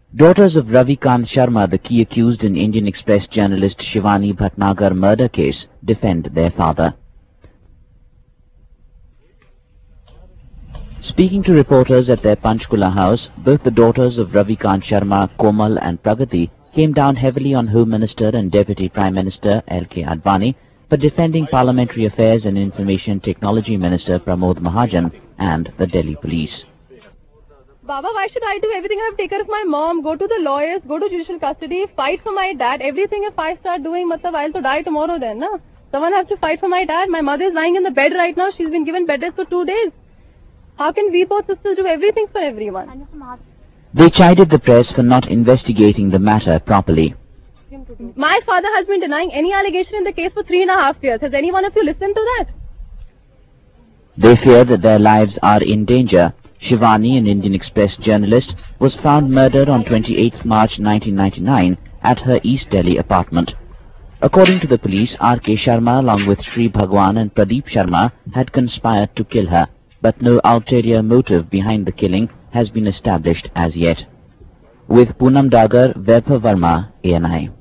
Daughters of Ravi Kant Sharma, the key accused in Indian Express journalist Shivani Bhatnagar murder case, defend their father. Speaking to reporters at their Panchkula house, both the daughters of Ravi Kant Sharma, Komal and Pragati, came down heavily on Home Minister and Deputy Prime Minister L.K. Advani for defending Parliamentary Affairs and Information Technology Minister Pramod Mahajan and the Delhi police. Baba, why should I do everything? I have taken care of my mom, go to the lawyers, go to judicial custody, fight for my dad. Everything if I start doing, I'll to die tomorrow then, na? Someone has to fight for my dad. My mother is lying in the bed right now. She's been given bed rest for 2 days. How can we both sisters do everything for everyone? They chided the press for not investigating the matter properly. My father has been denying any allegation in the case for 3.5 years. Has any one of you listened to that? They fear that their lives are in danger. Shivani, an Indian Express journalist, was found murdered on 28 March 1999 at her East Delhi apartment. According to the police, R.K. Sharma along with Sri Bhagwan and Pradeep Sharma had conspired to kill her, but no ulterior motive behind the killing has been established as yet. With Poonam Dagar, Vaibhav Verma, ANI.